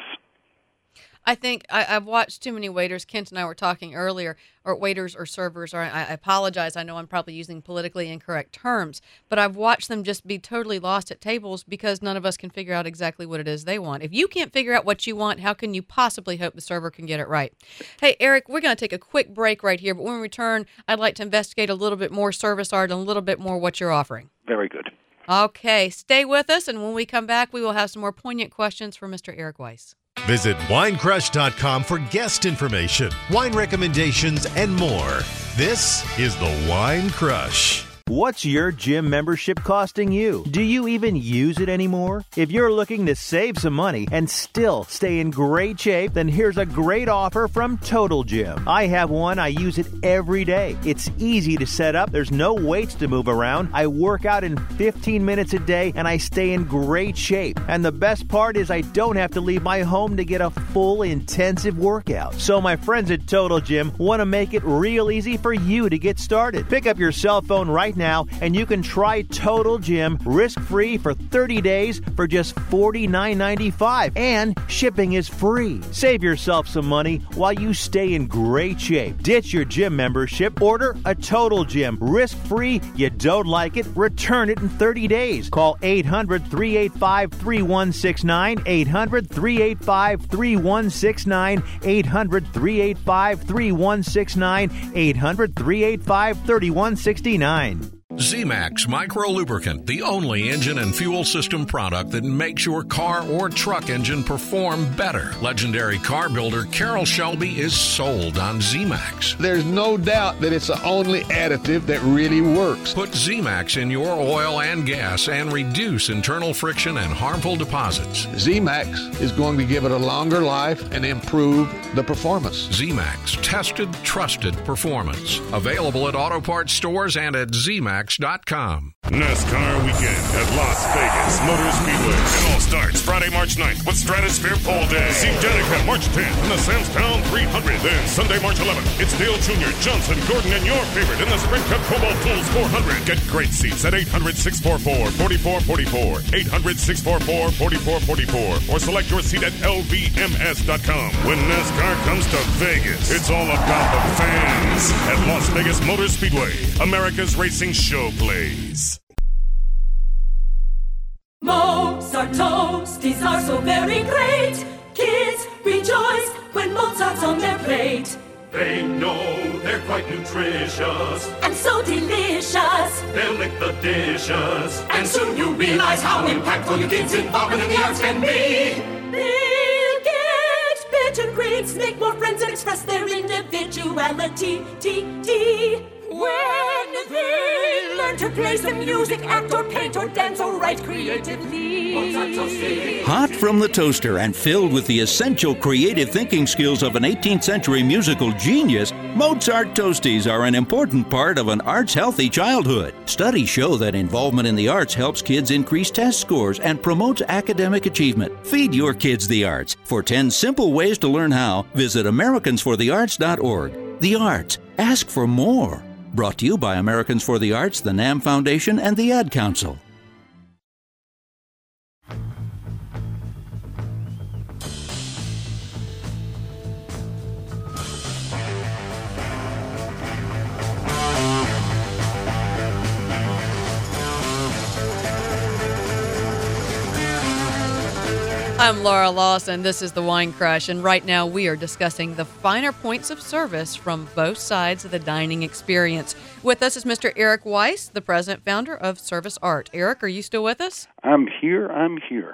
Speaker 6: I think I, I've watched too many waiters. Kent and I were talking earlier, or waiters or servers, or I, I apologize. I know I'm probably using politically incorrect terms, but I've watched them just be totally lost at tables because none of us can figure out exactly what it is they want. If you can't figure out what you want, how can you possibly hope the server can get it right? Hey, Eric, we're going to take a quick break right here, but when we return, I'd like to investigate a little bit more service art and a little bit more what you're offering.
Speaker 21: Very good.
Speaker 6: Okay, stay with us, and when we come back, we will have some more poignant questions for Mister Eric Weiss.
Speaker 1: Visit wine crush dot com for guest information, wine recommendations, and more. This is the Wine Crush.
Speaker 7: What's your gym membership costing you? Do you even use it anymore? If you're looking to save some money and still stay in great shape, then here's a great offer from Total Gym. I have one. I use it every day. It's easy to set up. There's no weights to move around. I work out in fifteen minutes a day, and I stay in great shape. And the best part is I don't have to leave my home to get a full intensive workout. So my friends at Total Gym want to make it real easy for you to get started. Pick up your cell phone right now, and you can try Total Gym risk-free for thirty days for just forty-nine ninety-five, and shipping is free. Save yourself some money while you stay in great shape. Ditch your gym membership. Order a Total Gym risk-free. You don't like it? Return it in thirty days. Call eight hundred, three eight five, three one six nine, eight hundred, three eight five, three one six nine, eight hundred, three eight five, three one six nine, eight hundred, three eight five, three one six nine.
Speaker 22: Z-Max Micro Lubricant, the only engine and fuel system product that makes your car or truck engine perform better. Legendary car builder Carroll Shelby is sold on Z-Max.
Speaker 23: There's no doubt that it's the only additive that really works.
Speaker 22: Put Z-Max in your oil and gas and reduce internal friction and harmful deposits.
Speaker 23: Z-Max is going to give it a longer life and improve the performance.
Speaker 22: Z-Max, tested, trusted performance. Available at auto parts stores and at Z max dot com.
Speaker 24: NASCAR weekend at Las Vegas Motor Speedway. It all starts Friday, March ninth with Stratosphere Pole Day. See Danica March tenth in the Sam's Town three hundred. Then Sunday, March eleventh, it's Dale Junior, Johnson, Gordon, and your favorite in the Sprint Cup Cobalt Pools four hundred. Get great seats at eight hundred, six four four, four four four four, eight hundred, six four four, four four four four, or select your seat at L V M S dot com. When NASCAR comes to Vegas, it's all about the fans at Las Vegas Motor Speedway, America's racing showplace.
Speaker 25: Mozart toasties are so very great. Kids rejoice when Mozart's on their plate.
Speaker 24: They know they're quite nutritious
Speaker 25: and so delicious.
Speaker 24: They'll lick the dishes,
Speaker 25: and soon you realize how impactful your kids' involvement in the arts can be. They'll get better grades, make more friends, and express their individuality. T T When they learn to play some music, act or paint or dance or write creatively.
Speaker 26: Hot from the toaster and filled with the essential creative thinking skills of an eighteenth century musical genius, Mozart Toasties are an important part of an arts-healthy childhood. Studies show that involvement in the arts helps kids increase test scores and promotes academic achievement. Feed your kids the arts. For ten simple ways to learn how, visit Americans for the arts dot org. The arts. Ask for more. Brought to you by Americans for the Arts, the NAM Foundation, and the Ad Council.
Speaker 6: I'm Laura Lawson. This is The Wine Crush, and right now we are discussing the finer points of service from both sides of the dining experience. With us is Mister Eric Weiss, the president founder of Service Art. Eric, are you still with us?
Speaker 21: I'm here. I'm here.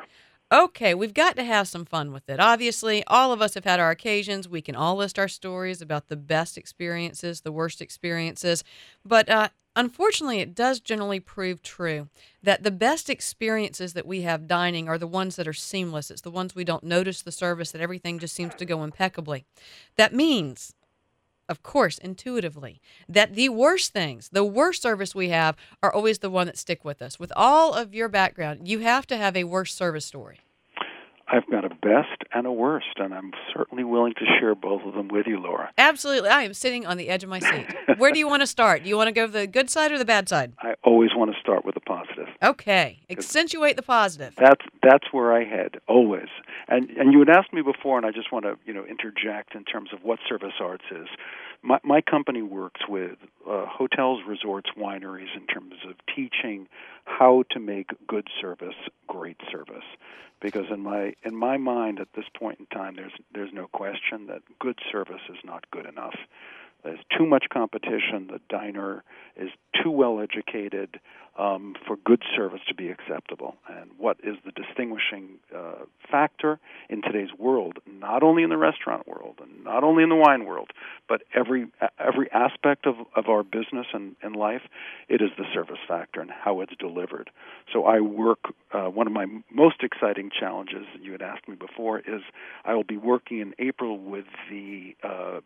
Speaker 6: Okay, we've got to have some fun with it. Obviously, all of us have had our occasions. We can all list our stories about the best experiences, the worst experiences. But uh, unfortunately, it does generally prove true that the best experiences that we have dining are the ones that are seamless. It's the ones we don't notice the service, that everything just seems to go impeccably. That means, of course, intuitively, that the worst things, the worst service we have, are always the one that stick with us. With all of your background, you have to have a worst service story.
Speaker 21: I've got a best and a worst, and I'm certainly willing to share both of them with you, Laura.
Speaker 6: Absolutely. I am sitting on the edge of my seat. Where do you want to start? Do you want to go the good side or the bad side?
Speaker 21: I always want to start with the positive.
Speaker 6: Okay. Accentuate the positive.
Speaker 21: That's that's where I head, always. And and you had asked me before, and I just want to you know interject in terms of what Service Arts is. My, my company works with uh, hotels, resorts, wineries in terms of teaching how to make good service great service. Because in my in my mind at this point in time, there's there's no question that good service is not good enough. There's too much competition. The diner is too well educated um, for good service to be acceptable. And what is the distinguishing uh, factor in today's world, not only in the restaurant world and not only in the wine world, but every every aspect of, of our business and, and life, it is the service factor and how it's delivered. So I work, uh, one of my most exciting challenges, you had asked me before, is I will be working in April with the uh,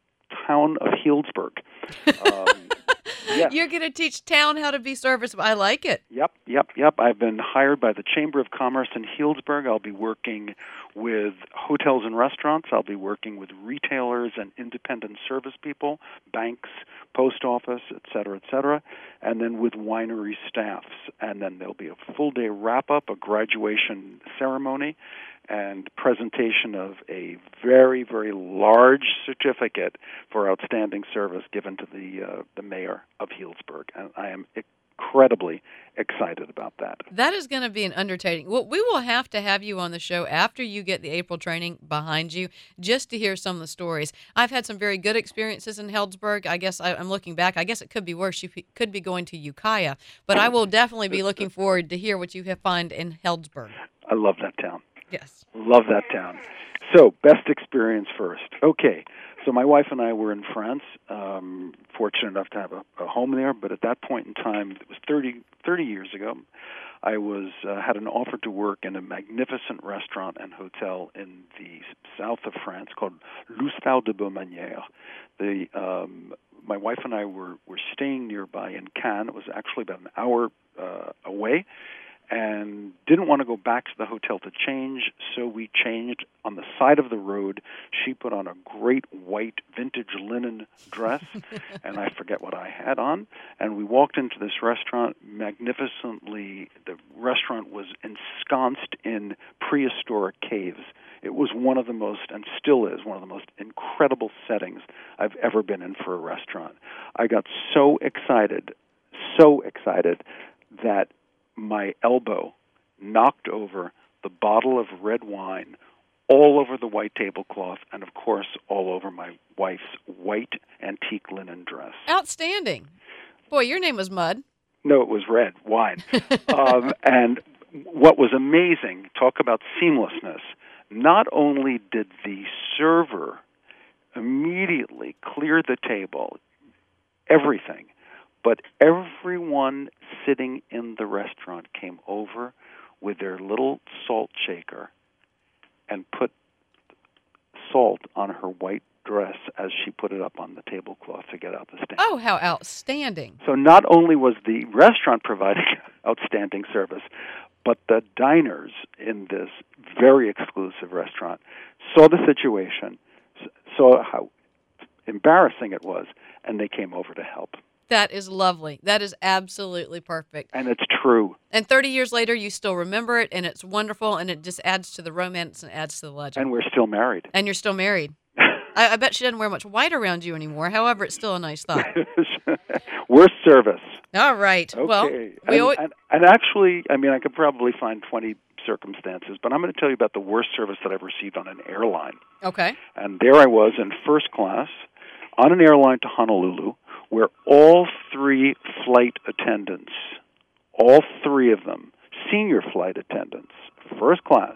Speaker 21: town of Healdsburg. Um, yes.
Speaker 6: You're going to teach town how to be service. I like it.
Speaker 21: Yep, yep, yep. I've been hired by the Chamber of Commerce in Healdsburg. I'll be working with hotels and restaurants. I'll be working with retailers and independent service people, banks, post office, et cetera, et cetera, and then with winery staffs. And then there'll be a full-day wrap-up, a graduation ceremony, and presentation of a very, very large certificate for outstanding service given to the uh, the mayor of Healdsburg. And I am incredibly excited about that.
Speaker 6: That is going to be an undertaking. Well, we will have to have you on the show after you get the April training behind you, just to hear some of the stories. I've had some very good experiences in Healdsburg. I guess I, I'm looking back. I guess it could be worse. You could be going to Ukiah, but I will definitely be looking forward to hear what you have find in Healdsburg.
Speaker 21: I love that town.
Speaker 6: Yes.
Speaker 21: Love that town. So, best experience first. Okay, so my wife and I were in France, um, fortunate enough to have a, a home there, but at that point in time, it was thirty, thirty years ago, I was uh, had an offer to work in a magnificent restaurant and hotel in the south of France called L'Oustral de Beaumanière. The, um, my wife and I were, were staying nearby in Cannes. It was actually about an hour uh, away, and didn't want to go back to the hotel to change, so we changed on the side of the road. She put on a great white vintage linen dress, and I forget what I had on, and we walked into this restaurant magnificently. The restaurant was ensconced in prehistoric caves. It was one of the most, and still is, one of the most incredible settings I've ever been in for a restaurant. I got so excited, so excited that my elbow knocked over the bottle of red wine all over the white tablecloth and, of course, all over my wife's white antique linen dress.
Speaker 6: Outstanding. Boy, your name was Mud.
Speaker 21: No, it was red wine. um, and what was amazing, talk about seamlessness, not only did the server immediately clear the table, everything, but everyone sitting in the restaurant came over with their little salt shaker and put salt on her white dress as she put it up on the tablecloth to get out the stain.
Speaker 6: Oh, how outstanding.
Speaker 21: So not only was the restaurant providing outstanding service, but the diners in this very exclusive restaurant saw the situation, saw how embarrassing it was, and they came over to help.
Speaker 6: That is lovely. That is absolutely perfect.
Speaker 21: And it's true.
Speaker 6: And thirty years later, you still remember it, and it's wonderful, and it just adds to the romance and adds to the legend.
Speaker 21: And we're still married.
Speaker 6: And you're still married. I, I bet she doesn't wear much white around you anymore. However, it's still a nice thought.
Speaker 21: Worst service.
Speaker 6: All right.
Speaker 21: Okay.
Speaker 6: Well, we
Speaker 21: and,
Speaker 6: always...
Speaker 21: and, and actually, I mean, I could probably find twenty circumstances, but I'm going to tell you about the worst service that I've received on an airline.
Speaker 6: Okay.
Speaker 21: And there I was in first class on an airline to Honolulu, where all three flight attendants, all three of them, senior flight attendants, first class,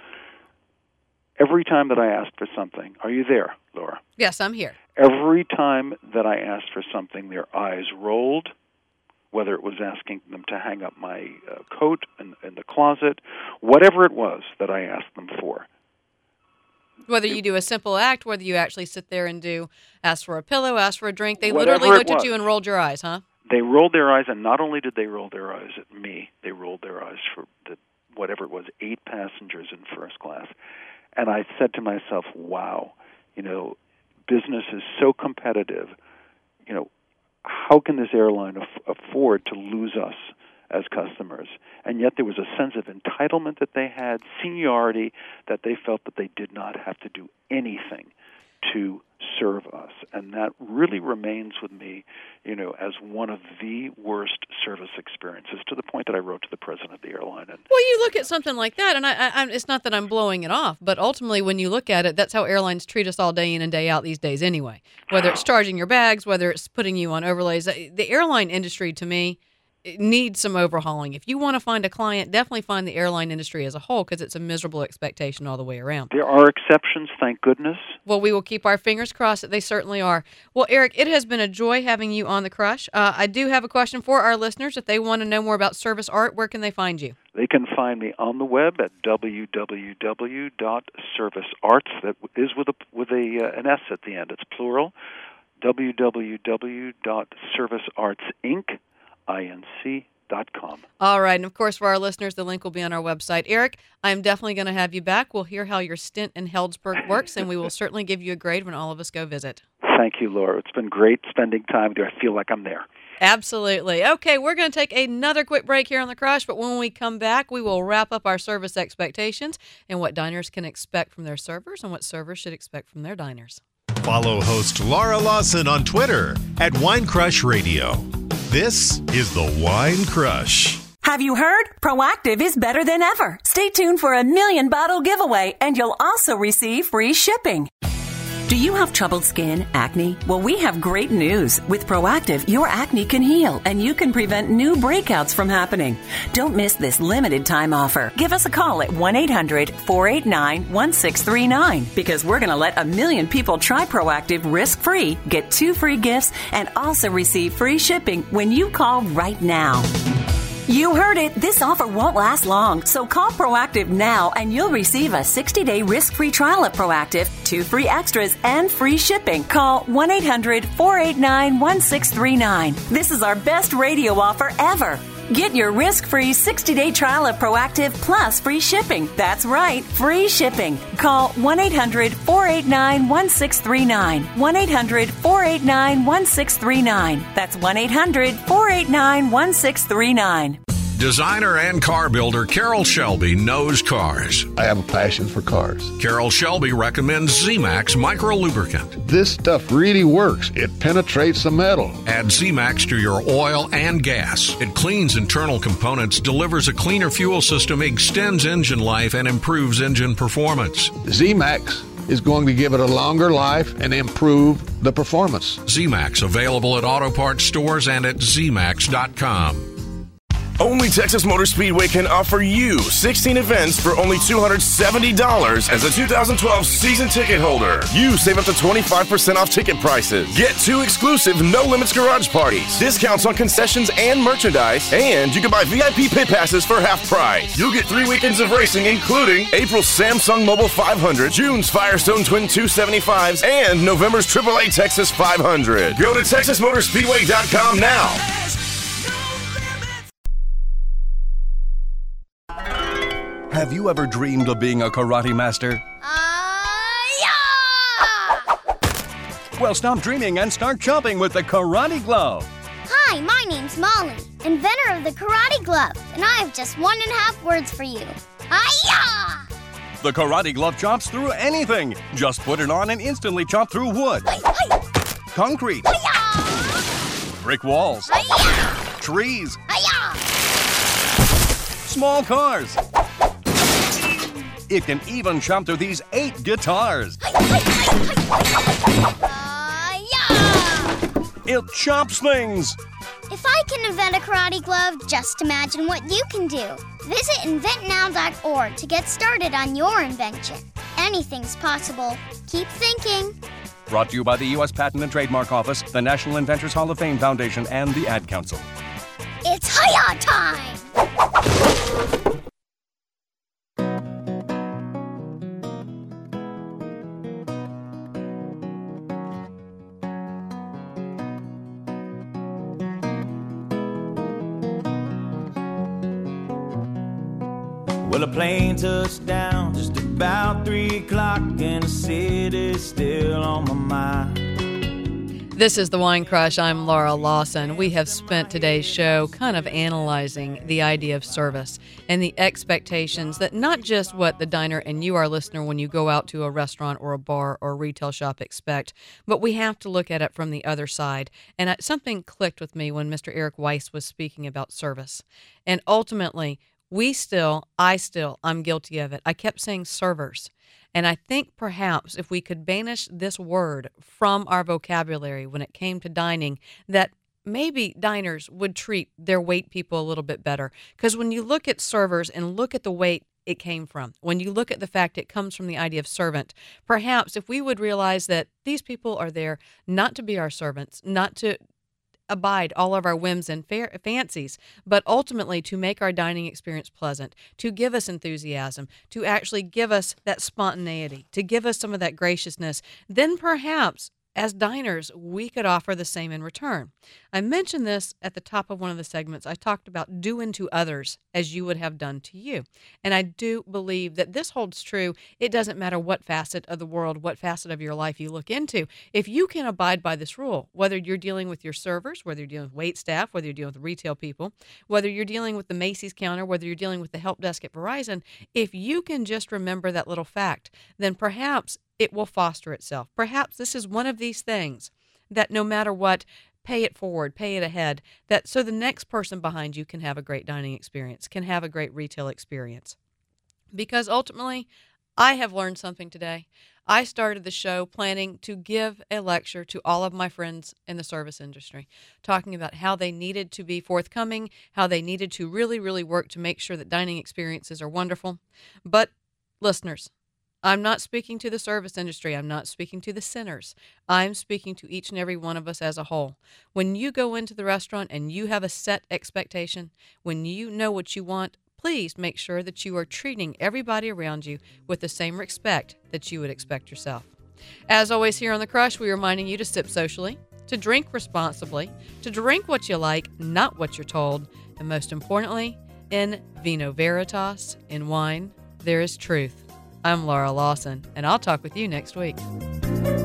Speaker 21: every time that I asked for something, are you there, Laura?
Speaker 6: Yes, I'm here.
Speaker 21: Every time that I asked for something, their eyes rolled, whether it was asking them to hang up my uh, coat in, in the closet, whatever it was that I asked them for.
Speaker 6: Whether you do a simple act, whether you actually sit there and do ask for a pillow, ask for a drink, they
Speaker 21: Whatever
Speaker 6: literally
Speaker 21: it
Speaker 6: looked at
Speaker 21: was.
Speaker 6: you and rolled your eyes, huh?
Speaker 21: They rolled their eyes, and not only did they roll their eyes at me, they rolled their eyes for the, whatever it was, eight passengers in first class. And I said to myself, wow, you know, business is so competitive. You know, how can this airline af- afford to lose us as customers? And yet there was a sense of entitlement that they had, seniority, that they felt that they did not have to do anything to serve us. And that really remains with me, you know, as one of the worst service experiences, to the point that I wrote to the president of the airline. And
Speaker 6: well, you look at something like that, and I, I, I, it's not that I'm blowing it off, but ultimately when you look at it, that's how airlines treat us all day in and day out these days anyway. Whether it's charging your bags, whether it's putting you on overlays. The airline industry, to me, it needs some overhauling. If you want to find a client, definitely find the airline industry as a whole, because it's a miserable expectation all the way around.
Speaker 21: there are exceptions, thank goodness.
Speaker 6: Well, we will keep our fingers crossed that they certainly are. Well, Eric, it has been a joy having you on The Crush. Uh, I do have a question for our listeners. If they want to know more about Service Art, where can they find you?
Speaker 21: They can find me on the web at w w w dot service arts. That is with a with a uh, an S at the end. It's plural. w w w dot service arts inc dot com.
Speaker 6: All right. And, of course, for our listeners, the link will be on our website. Eric, I'm definitely going to have you back. We'll hear how your stint in Healdsburg works, and we will certainly give you a grade when all of us go visit.
Speaker 21: Thank you, Laura. It's been great spending time with you. I feel like I'm there.
Speaker 6: Absolutely. Okay, we're going to take another quick break here on The Crush, but when we come back, we will wrap up our service expectations and what diners can expect from their servers and what servers should expect from their diners.
Speaker 1: Follow host Laura Lawson on Twitter at Wine Crush Radio. This is the Wine Crush.
Speaker 14: Have you heard? Proactive is better than ever. Stay tuned for a million bottle giveaway, and you'll also receive free shipping. Do you have troubled skin, acne? Well, we have great news. With Proactive, your acne can heal, and you can prevent new breakouts from happening. Don't miss this limited time offer. Give us a call at one eight hundred four eight nine one six three nine, because we're going to let a million people try Proactive risk-free, get two free gifts, and also receive free shipping when you call right now. You heard it. This offer won't last long. So call Proactive now and you'll receive a sixty-day risk-free trial of Proactive, two free extras, and free shipping. Call one eight hundred four eight nine one six three nine. This is our best radio offer ever. Get your risk-free sixty-day trial of Proactive plus free shipping. That's right, free shipping. Call one eight hundred four eight nine one six three nine. one eight hundred four eight nine one six three nine. That's one eight hundred four eight nine one six three nine.
Speaker 22: Designer and car builder Carol Shelby knows cars.
Speaker 23: I have a passion for cars.
Speaker 22: Carol Shelby recommends Z-Max Micro Lubricant.
Speaker 23: This stuff really works. It penetrates the metal.
Speaker 22: Add Z-Max to your oil and gas. It cleans internal components, delivers a cleaner fuel system, extends engine life, and improves engine performance.
Speaker 23: Z-Max is going to give it a longer life and improve the performance.
Speaker 22: Z-Max, available at auto parts stores and at z max dot com.
Speaker 2: Only Texas Motor Speedway can offer you sixteen events for only two hundred seventy dollars as a two thousand twelve season ticket holder. You save up to twenty-five percent off ticket prices. Get two exclusive No Limits garage parties, discounts on concessions and merchandise, and you can buy V I P pit passes for half price. You'll get three weekends of racing, including April's Samsung Mobile five hundred, June's Firestone Twin two seventy-fives, and November's triple A Texas five hundred. Go to texas motor speedway dot com now.
Speaker 3: Have you ever dreamed of being a karate master?
Speaker 5: Uh, yeah!
Speaker 3: Well, stop dreaming and start chomping with the Karate Glove.
Speaker 5: Hi, my name's Molly, inventor of the Karate Glove, and I have just one and a half words for you. Hi-ya!
Speaker 3: The Karate Glove chomps through anything. Just put it on and instantly chomp through wood,
Speaker 5: Hi-hi!
Speaker 3: concrete,
Speaker 5: Hi-ya!
Speaker 3: brick walls,
Speaker 5: Hi-ya!
Speaker 3: trees,
Speaker 5: Hi-ya!
Speaker 3: small cars. It can even chomp through these eight guitars. It chomps things.
Speaker 5: If I can invent a karate glove, just imagine what you can do. Visit invent now dot org to get started on your invention. Anything's possible. Keep thinking.
Speaker 3: Brought to you by the U S Patent and Trademark Office, the National Inventors Hall of Fame Foundation, and the Ad Council.
Speaker 5: It's Hiya time!
Speaker 8: Well, a plane touched down just about three o'clock, and the city's still on my mind.
Speaker 6: This is The Wine Crush. I'm Laura Lawson. We have spent today's show kind of analyzing the idea of service and the expectations that not just what the diner and you, our listener, when you go out to a restaurant or a bar or a retail shop expect, but we have to look at it from the other side. And I, something clicked with me when Mister Eric Weiss was speaking about service. And ultimately, we still, I still, I'm guilty of it. I kept saying servers. And I think perhaps if we could banish this word from our vocabulary when it came to dining, that maybe diners would treat their wait people a little bit better. Because when you look at servers and look at the wait it came from, when you look at the fact it comes from the idea of servant, perhaps if we would realize that these people are there not to be our servants, not to abide all of our whims and fa- fancies, but ultimately to make our dining experience pleasant, to give us enthusiasm, to actually give us that spontaneity, to give us some of that graciousness, then perhaps as diners, we could offer the same in return. I mentioned this at the top of one of the segments. I talked about do unto others as you would have done to you. And I do believe that this holds true. It doesn't matter what facet of the world, what facet of your life you look into. If you can abide by this rule, whether you're dealing with your servers, whether you're dealing with wait staff, whether you're dealing with retail people, whether you're dealing with the Macy's counter, whether you're dealing with the help desk at Verizon, if you can just remember that little fact, then perhaps it will foster itself. Perhaps this is one of these things that no matter what, pay it forward, pay it ahead, that so the next person behind you can have a great dining experience, can have a great retail experience. Because ultimately, I have learned something today. I started the show planning to give a lecture to all of my friends in the service industry, talking about how they needed to be forthcoming, how they needed to really, really work to make sure that dining experiences are wonderful. But listeners, I'm not speaking to the service industry. I'm not speaking to the sinners. I'm speaking to each and every one of us as a whole. When you go into the restaurant and you have a set expectation, when you know what you want, please make sure that you are treating everybody around you with the same respect that you would expect yourself. As always here on The Crush, we're reminding you to sip socially, to drink responsibly, to drink what you like, not what you're told, and most importantly, in vino veritas, in wine, there is truth. I'm Laura Lawson, and I'll talk with you next week.